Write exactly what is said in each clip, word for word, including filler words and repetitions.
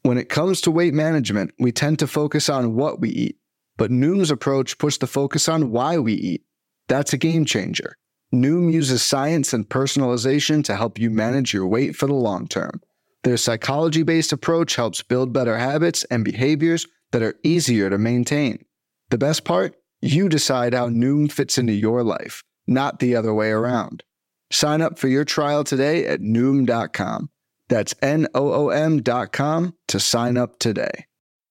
When it comes to weight management, we tend to focus on what we eat, but Noom's approach puts the focus on why we eat. That's a game changer. Noom uses science and personalization to help you manage your weight for the long term. Their psychology-based approach helps build better habits and behaviors that are easier to maintain. The best part? You decide how Noom fits into your life, not the other way around. Sign up for your trial today at Noom dot com. That's N O O M dot com to sign up today.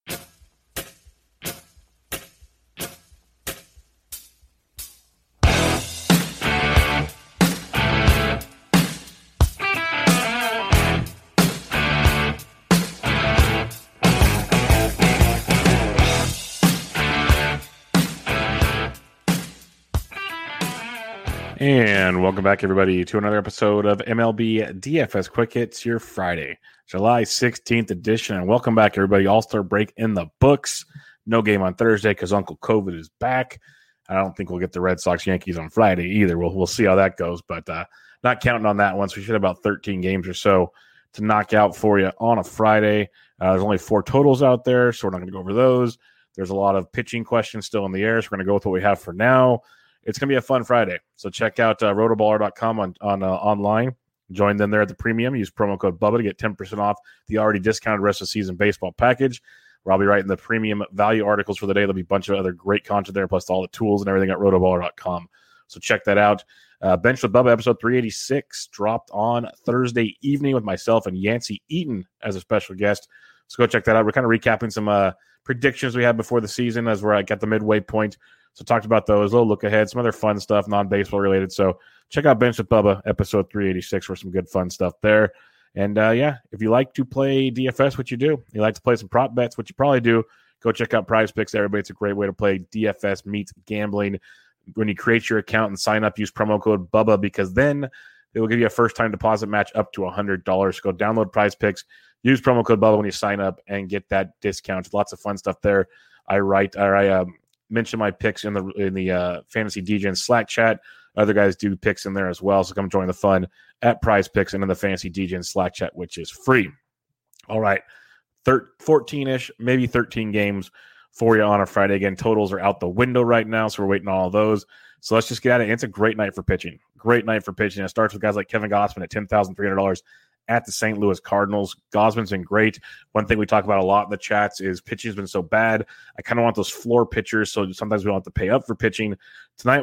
And welcome back, everybody, to another episode of M L B D F S Quick Hits, your Friday, July sixteenth edition. And welcome back, everybody. All-Star break in the books. No game on Thursday because Uncle COVID is back. I don't think we'll get the Red Sox-Yankees on Friday either. We'll, we'll see how that goes, but uh, not counting on that one. So we should have about thirteen games or so to knock out for you on a Friday. Uh, there's only four totals out there, so we're not going to go over those. There's a lot of pitching questions still in the air, so we're going to go with what we have for now. It's going to be a fun Friday. So check out uh, rotoballer dot com on, on uh, online. Join them there at the premium. Use promo code Bubba to get ten percent off the already discounted rest of season baseball package, where I'll be writing the premium value articles for the day. There'll be a bunch of other great content there, plus all the tools and everything at rotoballer dot com. So check that out. Uh, Bench with Bubba episode three eighty-six dropped on Thursday evening with myself and Yancey Eaton as a special guest. So go check that out. We're kind of recapping some uh, predictions we had before the season as we're at the midway point. So talked about those, a little look ahead, some other fun stuff, non-baseball related. So check out Bench with Bubba, episode three eighty-six, for some good fun stuff there. And, uh, yeah, if you like to play D F S, what you do, you like to play some prop bets, what you probably do, go check out Prize Picks. Everybody, it's a great way to play D F S meets gambling. When you create your account and sign up, use promo code Bubba, because then it will give you a first-time deposit match up to one hundred dollars. So go download Prize Picks, use promo code Bubba when you sign up, and get that discount. Lots of fun stuff there. I write, or I um, mention my picks in the in the uh, Fantasy D J Slack chat. Other guys do picks in there as well, so come join the fun at Prize Picks and in the Fantasy D J Slack chat, which is free. All right, fourteen-ish, maybe thirteen games for you on a Friday. Again, totals are out the window right now, so we're waiting on all of those. So let's just get at it. It's a great night for pitching. Great night for pitching. It starts with guys like Kevin Gausman at ten thousand three hundred dollars at the Saint Louis Cardinals. Gausman's been great. One thing we talk about a lot in the chats is pitching's been so bad. I kind of want those floor pitchers, so sometimes we don't have to pay up for pitching. Tonight,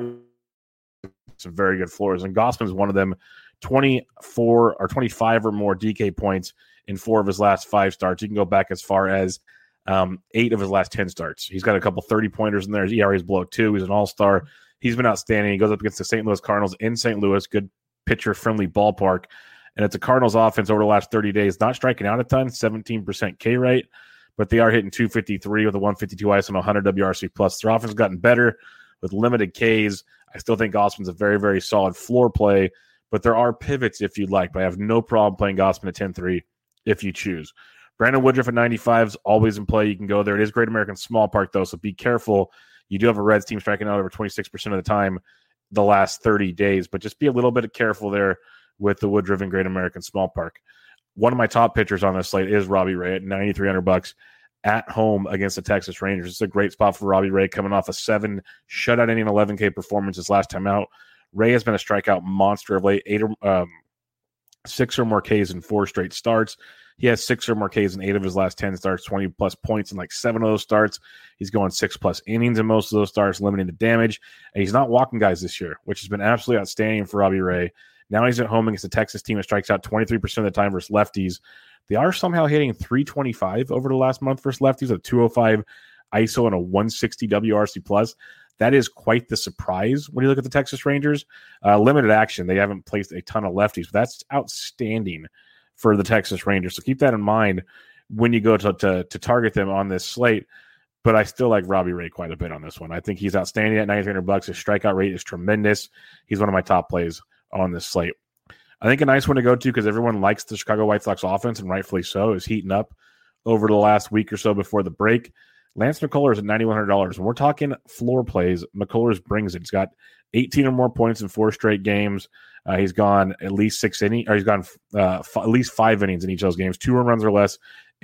some very good floors, and Gausman's one of them. twenty-four or twenty-five or more D K points in four of his last five starts. You can go back as far as um, eight of his last ten starts. He's got a couple thirty-pointers in there. His E R A is below two. He's an all-star. He's been outstanding. He goes up against the Saint Louis Cardinals in Saint Louis, good pitcher-friendly ballpark. And it's a Cardinals offense over the last thirty days, not striking out a ton, seventeen percent K rate, but they are hitting two fifty-three with a one fifty-two ice and one hundred W R C plus. Their offense has gotten better with limited Ks. I still think Gausman's a very, very solid floor play, but there are pivots if you'd like. But I have no problem playing Gausman at ten three if you choose. Brandon Woodruff at ninety-five is always in play. You can go there. It is Great American Small Park, though, so be careful. You do have a Reds team striking out over twenty-six percent of the time the last thirty days, but just be a little bit careful there with the Woodruff and Great American Small Park. One of my top pitchers on this slate is Robbie Ray at ninety-three hundred bucks at home against the Texas Rangers. It's a great spot for Robbie Ray coming off a seven shutout inning eleven K performance his last time out. Ray has been a strikeout monster of late, eight or, um, six or more Ks in four straight starts. He has six or more Ks in eight of his last ten starts, twenty plus points in like seven of those starts. He's going six plus innings in most of those starts, limiting the damage. And he's not walking guys this year, which has been absolutely outstanding for Robbie Ray. Now he's at home against the Texas team that strikes out twenty-three percent of the time versus lefties. They are somehow hitting three twenty-five over the last month versus lefties, a two oh five I S O and a one sixty W R C plus. That is quite the surprise when you look at the Texas Rangers. Uh, limited action. They haven't placed a ton of lefties, but that's outstanding for the Texas Rangers. So keep that in mind when you go to, to, to target them on this slate. But I still like Robbie Ray quite a bit on this one. I think he's outstanding at ninety-three hundred bucks. His strikeout rate is tremendous. He's one of my top plays on this slate. I think a nice one to go to because everyone likes the Chicago White Sox offense, and rightfully so, is heating up over the last week or so before the break. Lance McCullers at ninety-one hundred dollars. When we're talking floor plays, McCullers brings it. He's got eighteen or more points in four straight games. Uh, he's gone at least six innings, or he's gone uh, f- at least five innings in each of those games, two home runs or less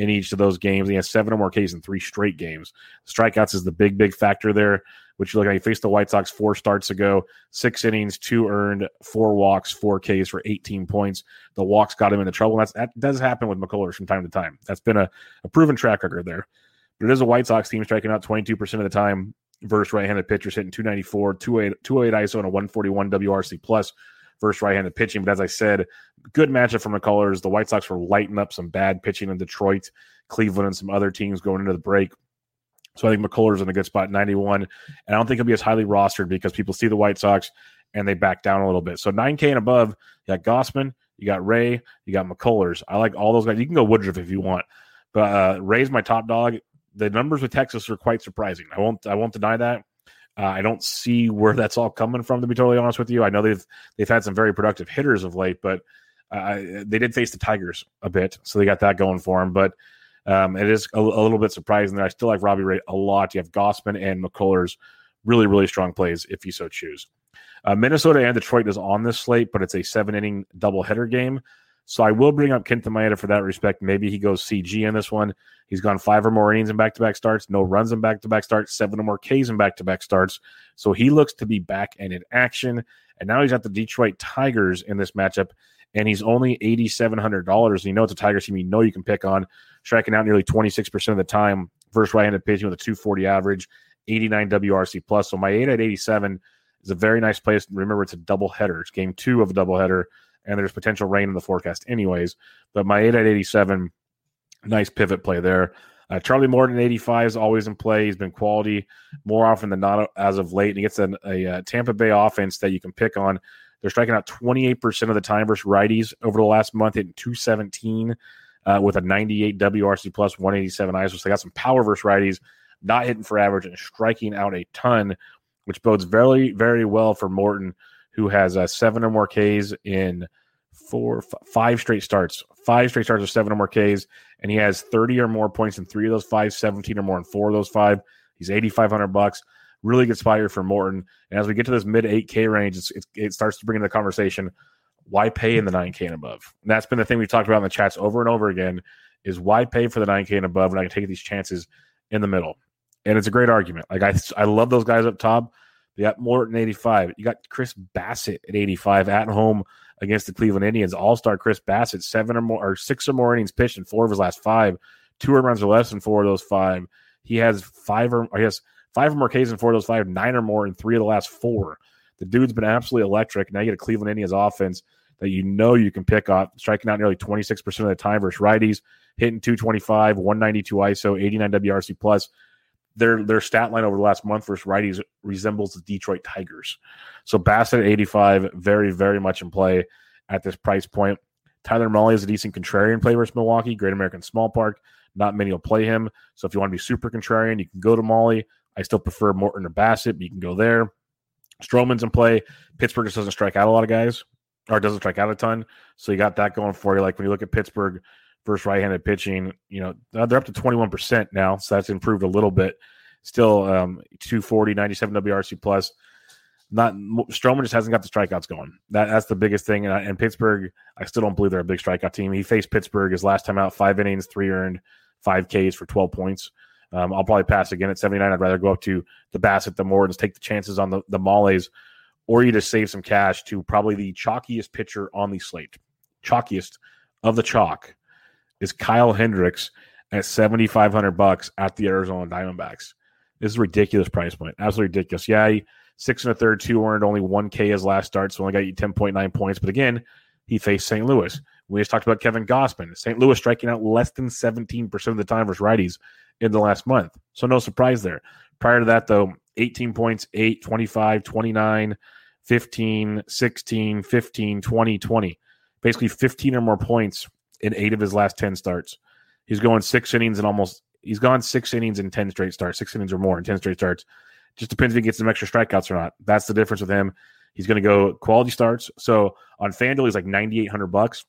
in each of those games. He has seven or more Ks in three straight games. Strikeouts is the big, big factor there, which you look at. He faced the White Sox four starts ago, six innings, two earned, four walks, four Ks for eighteen points. The walks got him into trouble. That's, that does happen with McCullers from time to time. That's been a, a proven track record there. But it is a White Sox team striking out twenty-two percent of the time versus right-handed pitchers, hitting two ninety-four, two oh eight I S O, and a one forty-one W R C plus versus right-handed pitching. But as I said, good matchup for McCullers. The White Sox were lighting up some bad pitching in Detroit, Cleveland, and some other teams going into the break. So I think McCullers in a good spot, ninety-one. And I don't think he'll be as highly rostered because people see the White Sox and they back down a little bit. So nine K and above, you got Gausman, you got Ray, you got McCullers. I like all those guys. You can go Woodruff if you want. But uh, Ray's my top dog. The numbers with Texas are quite surprising. I won't I won't deny that. Uh, I don't see where that's all coming from, to be totally honest with you. I know they've they've had some very productive hitters of late, but uh, they did face the Tigers a bit, so they got that going for them. But um, it is a, a little bit surprising that I still like Robbie Ray a lot. You have Gausman and McCullers, really, really strong plays if you so choose. Uh, Minnesota and Detroit is on this slate, but it's a seven-inning doubleheader game. So I will bring up Kenta Maeda for that respect. Maybe he goes C G in this one. He's gone five or more innings in back-to-back starts, no runs in back-to-back starts, seven or more Ks in back-to-back starts. So he looks to be back and in action. And now he's at the Detroit Tigers in this matchup, and he's only eight thousand seven hundred dollars. And you know it's a Tigers team you know you can pick on, striking out nearly twenty-six percent of the time versus right-handed pitching with a two forty average, eighty-nine W R C plus. So my eight at eighty-seven is a very nice place. Remember, it's a doubleheader. It's game two of a doubleheader, and there's potential rain in the forecast anyways. But my eight at eighty-seven, nice pivot play there. Uh, Charlie Morton, eighty-five, is always in play. He's been quality more often than not as of late. And he gets a, a, a Tampa Bay offense that you can pick on. They're striking out twenty-eight percent of the time versus righties over the last month, hitting two seventeen uh, with a ninety-eight W R C plus, one eighty-seven I S O. So they got some power versus righties, not hitting for average and striking out a ton, which bodes very, very well for Morton, who has uh, seven or more Ks in four, f- five straight starts. Five straight starts with seven or more Ks, and he has thirty or more points in three of those five, seventeen or more in four of those five. He's eighty-five hundred bucks. Really good spot here for Morton. And as we get to this mid eight K range, it's, it's, it starts to bring into the conversation, why pay in the nine K and above? And that's been the thing we've talked about in the chats over and over again, is why pay for the nine K and above when I can take these chances in the middle? And it's a great argument. Like I, I love those guys up top. You got Morton, eighty-five. You got Chris Bassett at eighty-five at home against the Cleveland Indians. All-star Chris Bassett, seven or more, or six or more innings pitched in four of his last five. Two earned runs or less in four of those five. He has five or, or he has five or more Ks in four of those five, nine or more in three of the last four. The dude's been absolutely electric. Now you get a Cleveland Indians offense that you know you can pick off, striking out nearly twenty-six percent of the time versus righties, hitting two twenty-five, one ninety-two I S O, eighty-nine W R C plus. Their their stat line over the last month versus righties resembles the Detroit Tigers. So Bassett at eighty-five, very, very much in play at this price point. Tyler Mahle is a decent contrarian play versus Milwaukee, Great American Small Park. Not many will play him. So if you want to be super contrarian, you can go to Mahle. I still prefer Morton or Bassett, but you can go there. Stroman's in play. Pittsburgh just doesn't strike out a lot of guys, or doesn't strike out a ton. So you got that going for you. Like when you look at Pittsburgh versus right-handed pitching, you know, they're up to twenty-one percent now, so that's improved a little bit. Still um, two forty, ninety-seven W R C plus. Not Stroman just hasn't got the strikeouts going. That, that's the biggest thing. And, and Pittsburgh, I still don't believe they're a big strikeout team. He faced Pittsburgh his last time out, five innings, three earned, five Ks for twelve points. Um, I'll probably pass again at seventy-nine. I'd rather go up to the Bassett, the Mortons, take the chances on the, the Mahles, or you just save some cash to probably the chalkiest pitcher on the slate. Chalkiest of the chalk is Kyle Hendricks at seventy-five hundred bucks at the Arizona Diamondbacks. This is a ridiculous price point. Absolutely ridiculous. Yeah, he, six and a third, two earned, only one K his last start, so only got you ten point nine points. But again, he faced Saint Louis. We just talked about Kevin Gausman. Saint Louis striking out less than seventeen percent of the time versus righties in the last month. So no surprise there. Prior to that, though, eighteen points, eight, twenty-five, twenty-nine, fifteen, sixteen, fifteen, twenty, twenty. Basically fifteen or more points in eight of his last ten starts. He's going six innings and almost – he's gone six innings in ten straight starts, six innings or more in ten straight starts. Just depends if he gets some extra strikeouts or not. That's the difference with him. He's going to go quality starts. So on FanDuel, he's like ninety-eight hundred bucks.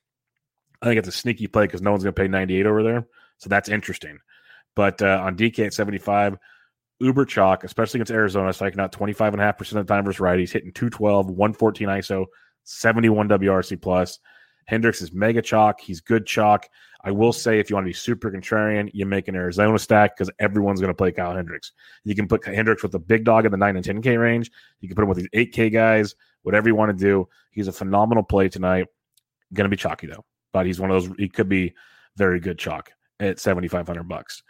I think it's a sneaky play because no one's going to pay ninety-eight over there. So that's interesting. But uh, on D K at seventy-five, uber chalk, especially against Arizona, striking out twenty-five point five percent of the time versus righties, hitting two twelve, one fourteen I S O, seventy-one W R C plus. Hendricks is mega chalk. He's good chalk. I will say if you want to be super contrarian, you make an Arizona stack because everyone's going to play Kyle Hendricks. You can put Hendricks with the big dog in the nine and ten K range. You can put him with these eight K guys, whatever you want to do. He's a phenomenal play tonight. Going to be chalky, though. But he's one of those, he could be very good chalk at seventy-five hundred bucks.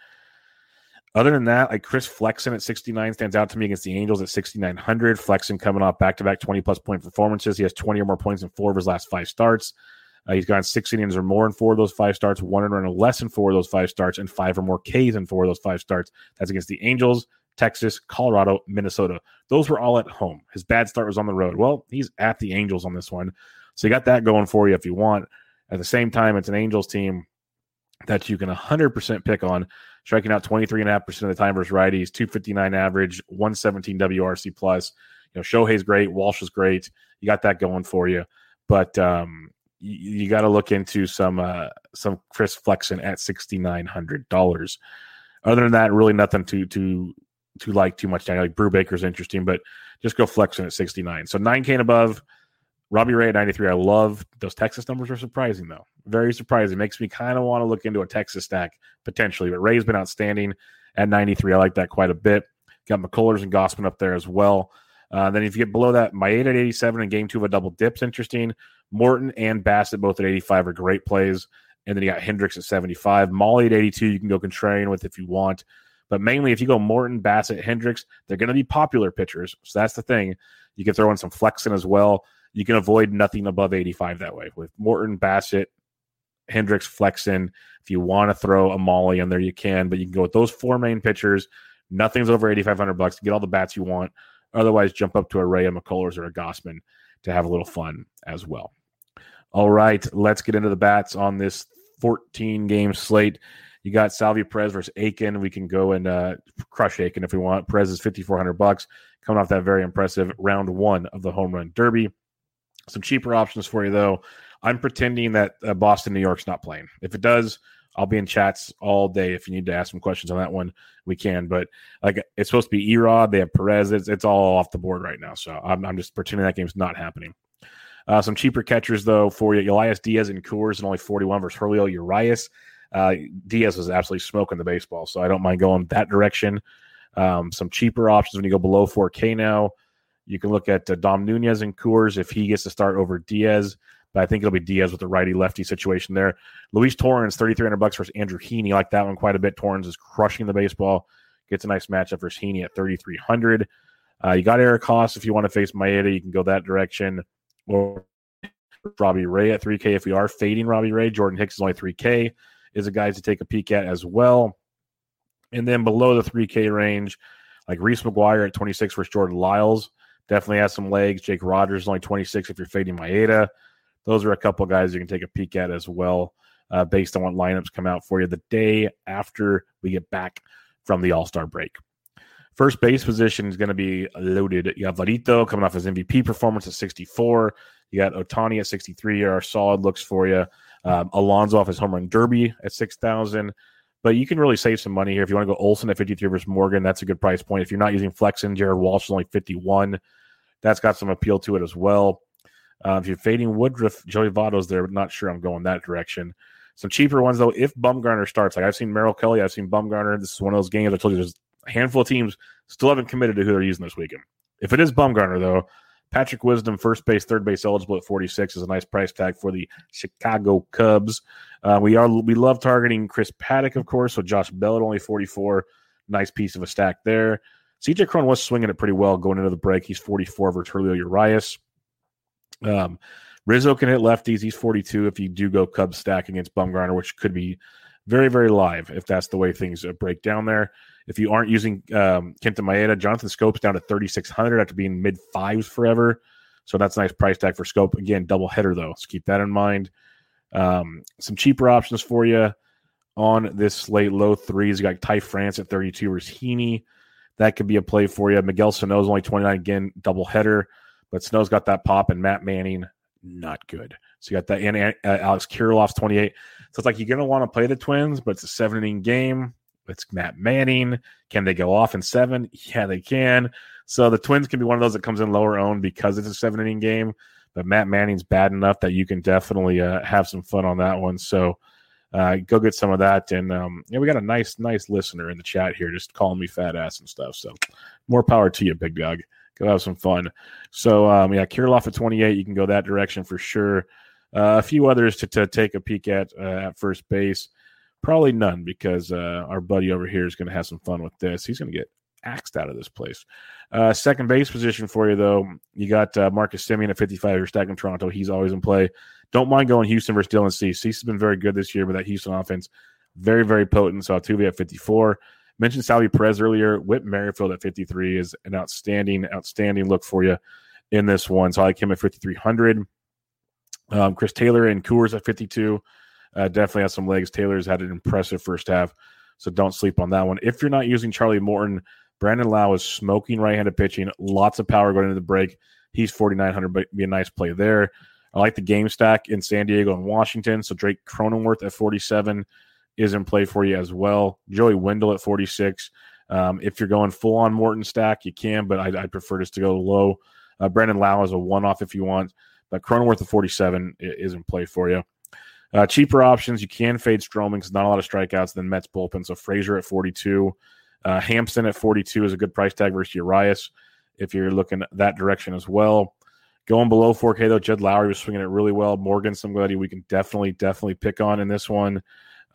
Other than that, like Chris Flexen at sixty-nine stands out to me against the Angels at sixty-nine hundred. Flexen coming off back-to-back twenty-plus point performances. He has twenty or more points in four of his last five starts. Uh, he's gone six innings or more in four of those five starts, one run or less in four of those five starts, and five or more Ks in four of those five starts. That's against the Angels, Texas, Colorado, Minnesota. Those were all at home. His bad start was on the road. Well, he's at the Angels on this one. So you got that going for you if you want. At the same time, it's an Angels team that you can one hundred percent pick on, striking out twenty-three point five percent of the time versus righties, two fifty-nine average, one seventeen W R C plus. You know, Shohei's great. Walsh is great. You got that going for you. But um, you, you got to look into some uh, some Chris Flexen at six thousand nine hundred dollars. Other than that, really nothing to to to like too much. Like Brubaker's interesting, but just go Flexen at sixty-nine. So nine K and above. Robbie Ray at ninety-three. I love those Texas numbers are surprising, though. Very surprising. Makes me kind of want to look into a Texas stack potentially. But Ray's been outstanding at ninety-three. I like that quite a bit. Got McCullers and Gossman up there as well. Uh, then if you get below that, Maeda at eighty-seven and game two of a double dip's interesting. Morton and Bassett both at eighty-five are great plays. And then you got Hendricks at seventy-five. Molly at eighty-two, you can go contrarian with if you want. But mainly if you go Morton, Bassett, Hendricks, they're going to be popular pitchers. So that's the thing. You can throw in some Flexen as well. You can avoid nothing above eighty-five that way. With Morton, Bassett, Hendricks, Flexen. If you want to throw a Molly in there, you can. But you can go with those four main pitchers. Nothing's over eighty-five hundred bucks. Get all the bats you want. Otherwise, jump up to a Ray, a McCullers, or a Gossman to have a little fun as well. All right, let's get into the bats on this fourteen-game slate. You got Salvy Perez versus Aiken. We can go and uh, crush Aiken if we want. Perez is fifty-four hundred bucks, coming off that very impressive round one of the Home Run Derby. Some cheaper options for you, though. I'm pretending that uh, Boston, New York's not playing. If it does, I'll be in chats all day. If you need to ask some questions on that one, we can. But like, it's supposed to be Erod. They have Perez. It's, it's all off the board right now. So I'm, I'm just pretending that game's not happening. Uh, some cheaper catchers, though, for you. Elias Diaz and Coors and only forty-one versus Julio Urias. Uh, Diaz was absolutely smoking the baseball, so I don't mind going that direction. Um, some cheaper options when you go below four K now. You can look at uh, Dom Nunez and Coors if he gets to start over Diaz, but I think it'll be Diaz with the righty-lefty situation there. Luis Torrens, thirty-three hundred bucks versus Andrew Heaney. I like that one quite a bit. Torrens is crushing the baseball. Gets a nice matchup versus Heaney at thirty-three hundred. Uh, you got Eric Haas if you want to face Maeda. You can go that direction. Or Robbie Ray at three K if we are fading Robbie Ray. Jordan Hicks is only three K. Is a guy to take a peek at as well. And then below the three K range, like Reese McGuire at twenty-six versus Jordan Lyles. Definitely has some legs. Jake Rogers is only twenty-six if you're fading Maeda. Those are a couple guys you can take a peek at as well uh, based on what lineups come out for you the day after we get back from the All-Star break. First base position is going to be loaded. You have Vladito coming off his M V P performance at sixty-four. You got Ohtani at sixty-three are solid looks for you. Um, Alonso off his home run derby at six thousand. But you can really save some money here. If you want to go Olsen at fifty-three versus Morgan, that's a good price point. If you're not using Flexen, Jared Walsh is only fifty-one. That's got some appeal to it as well. Uh, if you're fading Woodruff, Joey Votto's there, but not sure I'm going that direction. Some cheaper ones, though, if Bumgarner starts. Like I've seen Merrill Kelly, I've seen Bumgarner. This is one of those games I told you there's a handful of teams still haven't committed to who they're using this weekend. If it is Bumgarner, though, Patrick Wisdom, first base, third base eligible at forty-six is a nice price tag for the Chicago Cubs. Uh, we are we love targeting Chris Paddock, of course, so Josh Bell at only forty-four. Nice piece of a stack there. C J Cron was swinging it pretty well going into the break. He's forty-four versus Julio Urias. Um, Rizzo can hit lefties. He's forty-two if you do go Cubs stack against Bumgarner, which could be very, very live if that's the way things break down there. If you aren't using um, Kenta Maeda, Jonathan Scope's down to thirty-six hundred after being mid-fives forever. So that's a nice price tag for Scope. Again, double header, though, so keep that in mind. Um, some cheaper options for you on this slate. Low threes, you got Ty France at thirty-two versus Heaney. That could be a play for you. Miguel Sano's only twenty-nine, again, double header. But Sano's got that pop, and Matt Manning, not good. So you got that, and uh, Alex Kirilloff's twenty-eight. So it's like you're going to want to play the Twins, but it's a seven-inning game. It's Matt Manning. Can they go off in seven? Yeah, they can. So the Twins can be one of those that comes in lower owned because it's a seven-inning game. but Matt Manning's bad enough that you can definitely uh, have some fun on that one. So uh, go get some of that. And um, yeah, we got a nice, nice listener in the chat here, just calling me fat ass and stuff. So more power to you, big dog. Go have some fun. So um, yeah, Kirilloff at twenty-eight, you can go that direction for sure. Uh, a few others to, to take a peek at uh, at first base. Probably none, because uh, our buddy over here is going to have some fun with this. He's going to get axed out of this place. Uh, second base position for you, though, you got uh, Marcus Semien at fifty-five. You're stacking Toronto. He's always in play. Don't mind going Houston versus Dylan Cease. Cease has been very good this year, but that Houston offense, very, very potent. So Altuve at fifty-four. Mentioned Salvi Perez earlier. Whit Merrifield at fifty-three is an outstanding, outstanding look for you in this one. So I like him at fifty-three hundred. Um, Chris Taylor and Coors at fifty-two. Uh, definitely has some legs. Taylor's had an impressive first half, so don't sleep on that one. If you're not using Charlie Morton, Brandon Lau is smoking right-handed pitching. Lots of power going into the break. He's forty-nine hundred, but be a nice play there. I like the game stack in San Diego and Washington, so Drake Cronenworth at forty-seven is in play for you as well. Joey Wendell at forty-six. Um, if you're going full-on Morton stack, you can, but I, I prefer just to go low. Uh, Brandon Lau is a one-off if you want, but Cronenworth at forty-seven is in play for you. Uh, cheaper options, you can fade Stroman because not a lot of strikeouts, then Mets bullpen. So Frazier at forty-two. Uh, Hampson at forty-two is a good price tag versus Urias if you're looking that direction as well. Going below four K, though, Jed Lowry was swinging it really well. Morgan, somebody we can definitely, definitely pick on in this one.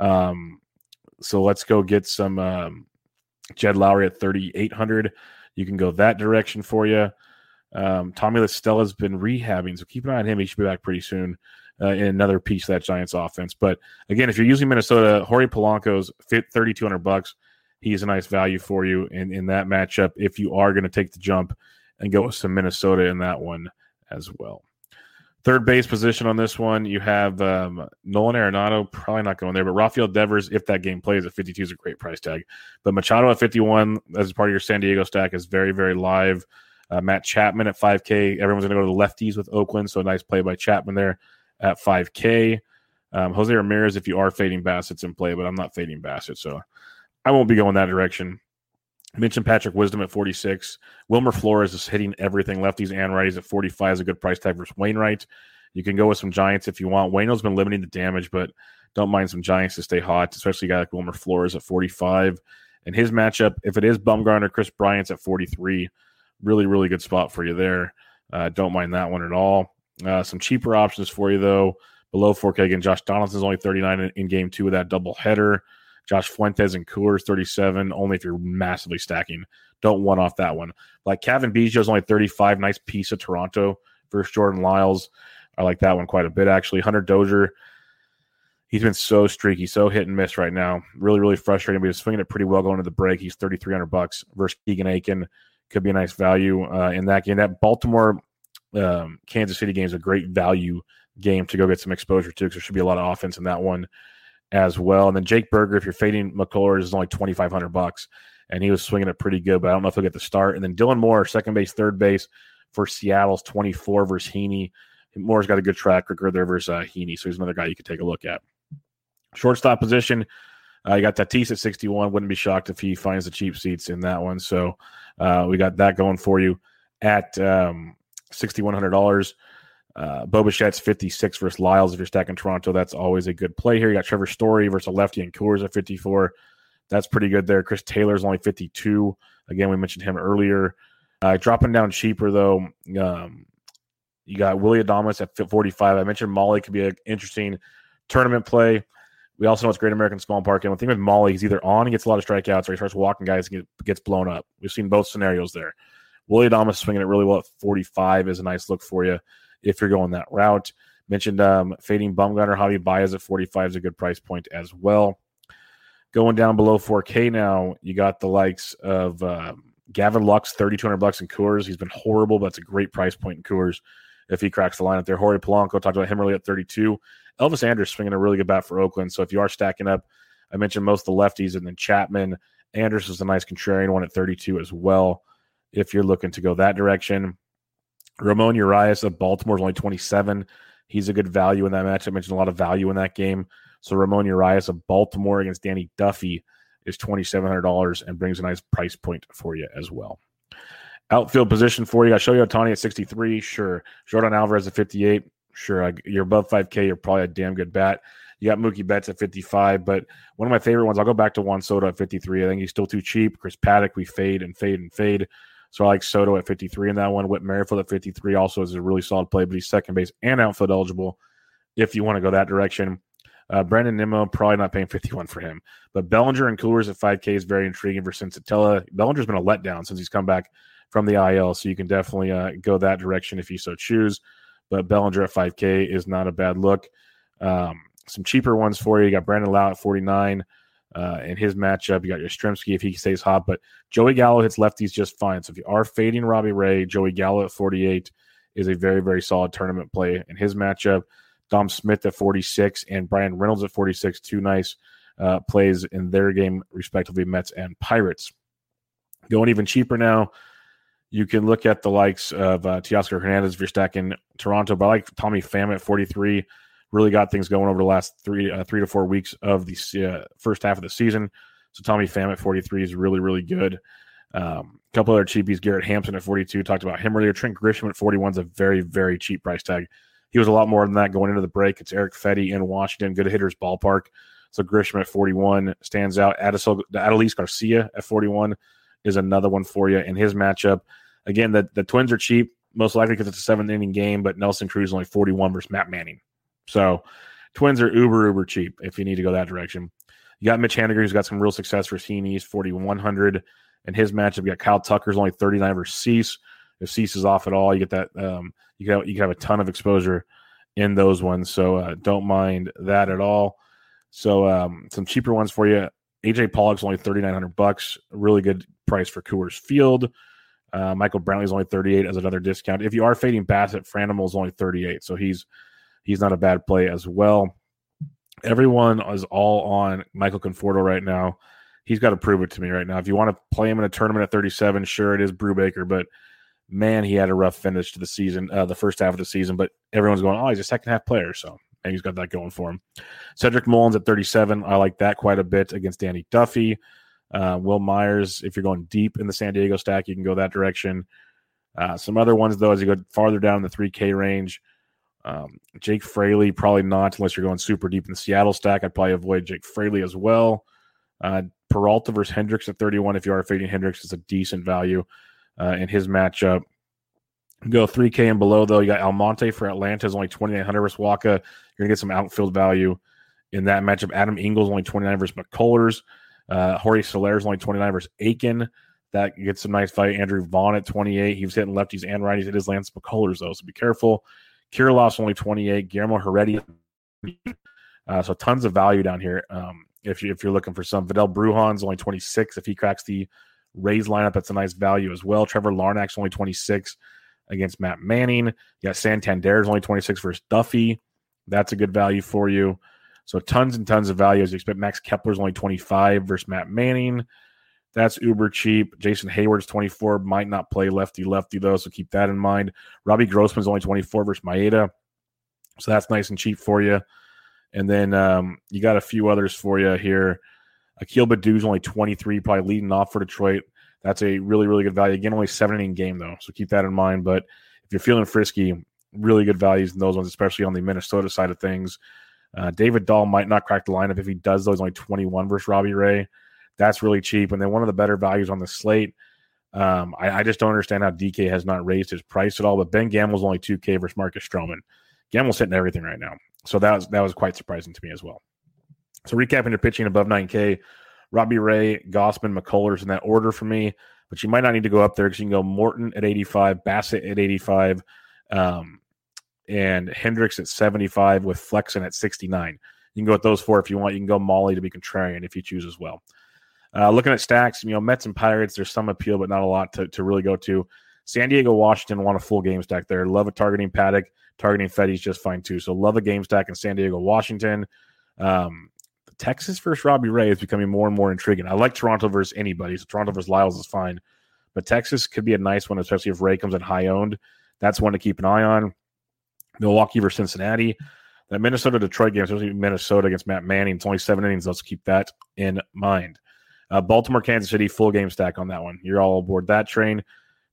Um, so let's go get some um, Jed Lowry at thirty-eight hundred. You can go that direction for you. Um, Tommy La Stella's been rehabbing, so keep an eye on him. He should be back pretty soon. Uh, in another piece of that Giants offense. But again, if you're using Minnesota, Jorge Polanco's fit thirty-two hundred bucks. He's a nice value for you in, in that matchup if you are going to take the jump and go with some Minnesota in that one as well. Third base position on this one, you have um, Nolan Arenado, probably not going there, but Rafael Devers, if that game plays at fifty-two, is a great price tag. But Machado at fifty-one, as part of your San Diego stack, is very, very live. Uh, Matt Chapman at five K. Everyone's going to go to the lefties with Oakland, so a nice play by Chapman there at five K. Um, Jose Ramirez, if you are fading Bassett's in play, but I'm not fading Bassett, so I won't be going that direction. I mentioned Patrick Wisdom at forty-six. Wilmer Flores is hitting everything, lefties and righties at forty-five is a good price tag versus Wainwright. You can go with some Giants if you want. Waino's been limiting the damage, but don't mind some Giants to stay hot, especially a guy like Wilmer Flores at forty-five. And his matchup, if it is Bumgarner, Chris Bryant's at forty-three. Really, really good spot for you there. Uh, don't mind that one at all. Uh, some cheaper options for you, though. Below four K, again, Josh Donaldson's only thirty-nine in, in game two with that double header. Josh Fuentes and Coors, thirty-seven, only if you're massively stacking. Don't one off that one. Like Kevin Biggio's only thirty-five, nice piece of Toronto versus Jordan Lyles. I like that one quite a bit, actually. Hunter Dozier, he's been so streaky, so hit and miss right now. Really, really frustrating, but he's swinging it pretty well going to the break. He's thirty-three hundred bucks versus Keegan Aiken. Could be a nice value uh, in that game. That Baltimore um, Kansas City game is a great value game to go get some exposure to because there should be a lot of offense in that one as well. And then Jake Berger, if you're fading McCullers, is only twenty-five hundred bucks, and he was swinging it pretty good, but I don't know if he'll get the start. And then Dylan Moore, second base, third base for Seattle's twenty-four versus Heaney. Moore's got a good track record there versus uh, Heaney, so he's another guy you could take a look at. Shortstop position, uh, you got Tatis at sixty-one. Wouldn't be shocked if he finds the cheap seats in that one. So uh, we got that going for you at um, six thousand one hundred dollars. Uh, Bo Bichette's fifty-six versus Lyles. If you're stacking Toronto, that's always a good play here. You got Trevor Story versus a lefty and Coors at fifty-four. That's pretty good there. Chris Taylor's only fifty-two. Again, we mentioned him earlier. Uh, dropping down cheaper, though, um, you got Willy Adames at forty-five. I mentioned Molly could be an interesting tournament play. We also know it's Great American Small Park. And the thing with Molly, he's either on and gets a lot of strikeouts or he starts walking guys and gets blown up. We've seen both scenarios there. Willy Adames swinging it really well at forty-five is a nice look for you if you're going that route. Mentioned um, fading Bumgarner, Javi Baez at forty-five is a good price point as well. Going down below four K now, you got the likes of um, Gavin Lux, thirty-two hundred bucks in Coors. He's been horrible, but it's a great price point in Coors if he cracks the line up there. Jorge Polanco, talked about him earlier at thirty-two. Elvis Andrus swinging a really good bat for Oakland. So if you are stacking up, I mentioned most of the lefties, and then Chapman. Andrus is a nice contrarian one at thirty-two as well if you're looking to go that direction. Ramon Urias of Baltimore is only twenty-seven. He's a good value in that match. I mentioned a lot of value in that game. So Ramon Urias of Baltimore against Danny Duffy is twenty-seven hundred dollars and brings a nice price point for you as well. Outfield position for you. I show you Ohtani at sixty-three. Sure. Jordan Alvarez at fifty-eight. Sure. I, you're above five K. You're probably a damn good bat. You got Mookie Betts at fifty-five. But one of my favorite ones, I'll go back to Juan Soto at fifty-three. I think he's still too cheap. Chris Paddock, we fade and fade and fade. So I like Soto at fifty-three in that one. Whit Merrifield at fifty-three also is a really solid play, but he's second base and outfield eligible if you want to go that direction. Uh, Brandon Nimmo, probably not paying fifty-one for him. But Bellinger and Coolers at five K is very intriguing for Sensatella. Bellinger's been a letdown since he's come back from the I L, so you can definitely uh, go that direction if you so choose. But Bellinger at five K is not a bad look. Um, some cheaper ones for you. You got Brandon Lau at forty-nine. Uh, in his matchup, you got your Yastrzemski if he stays hot, but Joey Gallo hits lefties just fine. So if you are fading Robbie Ray, Joey Gallo at forty-eight is a very, very solid tournament play in his matchup. Dom Smith at forty-six and Brian Reynolds at forty-six, two nice uh, plays in their game, respectively, Mets and Pirates. Going even cheaper now, you can look at the likes of uh, Teoscar Hernandez if you're stacking Toronto, but I like Tommy Pham at forty-three. Really got things going over the last three uh, three to four weeks of the uh, first half of the season. So Tommy Pham at forty-three is really, really good. Um, a couple other cheapies, Garrett Hampson at forty-two. Talked about him earlier. Trent Grisham at forty-one is a very, very cheap price tag. He was a lot more than that going into the break. It's Eric Fetty in Washington, good hitters ballpark. So Grisham at forty-one stands out. Adelis, Adelis Garcia at forty-one is another one for you in his matchup. Again, the, the Twins are cheap, most likely because it's a seventh-inning game, but Nelson Cruz is only forty-one versus Matt Manning. So Twins are uber, uber cheap if you need to go that direction. You got Mitch Haniger, who's got some real success for Heaney's, forty-one hundred. In his matchup, you got Kyle Tucker's only thirty-nine versus Cease. If Cease is off at all, you get that. Um, you can have, you can have a ton of exposure in those ones, so uh, don't mind that at all. So um, some cheaper ones for you. A J Pollock's only thirty-nine hundred bucks. A really good price for Coors Field. Uh, Michael Brownlee's only thirty-eight as another discount. If you are fading Bassett, Franimal's only thirty-eight, so he's he's not a bad play as well. Everyone is all on Michael Conforto right now. He's got to prove it to me right now. If you want to play him in a tournament at thirty-seven, sure, it is Brubaker, but man, he had a rough finish to the season, uh, the first half of the season, but everyone's going, oh, he's a second half player, so maybe he's got that going for him. Cedric Mullins at thirty-seven. I like that quite a bit against Danny Duffy. Uh, Will Myers, if you're going deep in the San Diego stack, you can go that direction. Uh, some other ones, though, as you go farther down in the three K range, um, Jake Fraley, probably not unless you're going super deep in the Seattle stack. I'd probably avoid Jake Fraley as well. Uh, Peralta versus Hendricks at thirty-one. If you are fading Hendricks, it's a decent value uh, in his matchup. Go three K and below, though. You got Almonte for Atlanta is only twenty-nine hundred versus Waka. You're going to get some outfield value in that matchup. Adam Ingles only twenty-nine versus McCullers. Uh, Jorge Soler is only twenty-nine versus Aiken. That gets some nice value. Andrew Vaughn at twenty-eight. He was hitting lefties and righties. It is Lance McCullers, though, so be careful. Kirilloff's only twenty-eight. Guillermo Heredia. Uh, so tons of value down here um, if, you, if you're looking for some. Vidal Brujan's only twenty-six. If he cracks the Rays lineup, that's a nice value as well. Trevor Larnach's only twenty-six against Matt Manning. You got Santander's only twenty-six versus Duffy. That's a good value for you. So tons and tons of value as you expect. Max Kepler's only twenty-five versus Matt Manning. That's uber cheap. Jason Hayward's twenty-four. Might not play lefty-lefty, though, so keep that in mind. Robbie Grossman's only twenty-four versus Maeda. So that's nice and cheap for you. And then um, you got a few others for you here. Akil Badu's only twenty-three, probably leading off for Detroit. That's a really, really good value. Again, only seven-inning game, though, so keep that in mind. But if you're feeling frisky, really good values in those ones, especially on the Minnesota side of things. Uh, David Dahl might not crack the lineup. If he does, though, he's only twenty-one versus Robbie Ray. That's really cheap. And then one of the better values on the slate, um, I, I just don't understand how D K has not raised his price at all. But Ben Gamble's only two K versus Marcus Stroman. Gamble's hitting everything right now. So that was, that was quite surprising to me as well. So recapping your pitching above nine K, Robbie Ray, Gausman, McCullers in that order for me. But you might not need to go up there because you can go Morton at eighty-five, Bassett at eighty-five, um, and Hendricks at seventy-five with Flexen at sixty-nine. You can go with those four if you want. You can go Molly to be contrarian if you choose as well. Uh, looking at stacks, you know, Mets and Pirates, there's some appeal, but not a lot to, to really go to. San Diego, Washington want a full game stack there. Love a targeting Paddock. Targeting Fetty's just fine too. So love a game stack in San Diego, Washington. Um, Texas versus Robbie Ray is becoming more and more intriguing. I like Toronto versus anybody. So Toronto versus Lyles is fine. But Texas could be a nice one, especially if Ray comes in high owned. That's one to keep an eye on. Milwaukee versus Cincinnati. That Minnesota-Detroit game, especially Minnesota against Matt Manning, it's only seven innings. Let's keep that in mind. Uh, Baltimore, Kansas City, full game stack on that one. You're all aboard that train.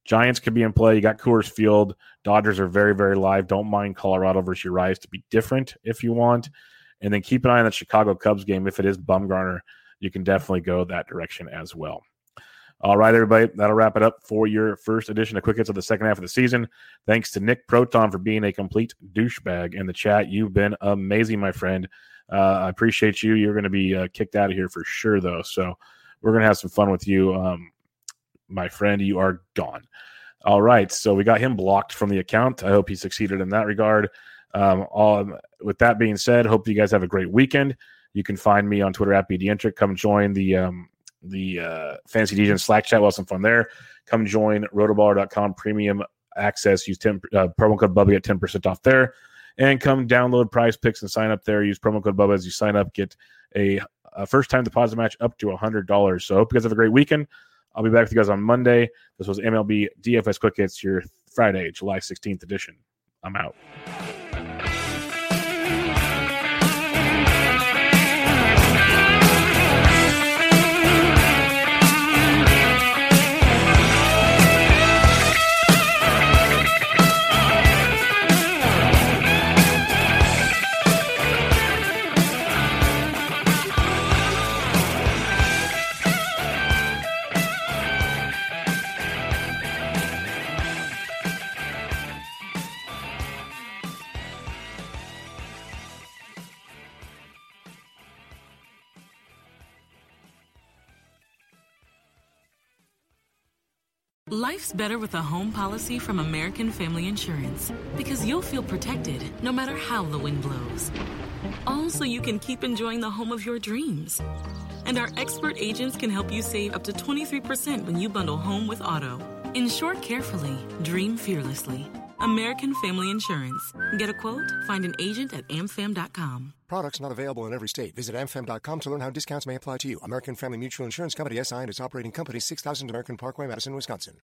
Giants could be in play. You got Coors Field. Dodgers are very, very live. Don't mind Colorado versus your Rise to be different if you want. And then keep an eye on that Chicago Cubs game. If it is Bumgarner, you can definitely go that direction as well. All right, everybody, that'll wrap it up for your first edition of Quick Hits of the second half of the season. Thanks to Nick Proton for being a complete douchebag in the chat. You've been amazing, my friend. Uh, I appreciate you. You're going to be uh, kicked out of here for sure, though. So we're going to have some fun with you. Um, my friend, you are gone. All right, so we got him blocked from the account. I hope he succeeded in that regard. Um, all, with that being said, hope you guys have a great weekend. You can find me on Twitter at BDentric. Come join the um, the uh, Fantasy D J Slack chat. We'll have some fun there. Come join rotoballer dot com premium access. Use ten, uh, promo code Bubba, get ten percent off there. And come download Prize Picks and sign up there. Use promo code Bubba as you sign up. Get a, a first-time deposit match up to one hundred dollars. So I hope you guys have a great weekend. I'll be back with you guys on Monday. This was M L B D F S Quick Hits, your Friday, July sixteenth edition. I'm out. Life's better with a home policy from American Family Insurance because you'll feel protected no matter how the wind blows. All so you can keep enjoying the home of your dreams. And our expert agents can help you save up to twenty-three percent when you bundle home with auto. Insure carefully, dream fearlessly. American Family Insurance. Get a quote? Find an agent at am fam dot com. Products not available in every state. Visit am fam dot com to learn how discounts may apply to you. American Family Mutual Insurance Company, S I and its operating company, six thousand American Parkway, Madison, Wisconsin.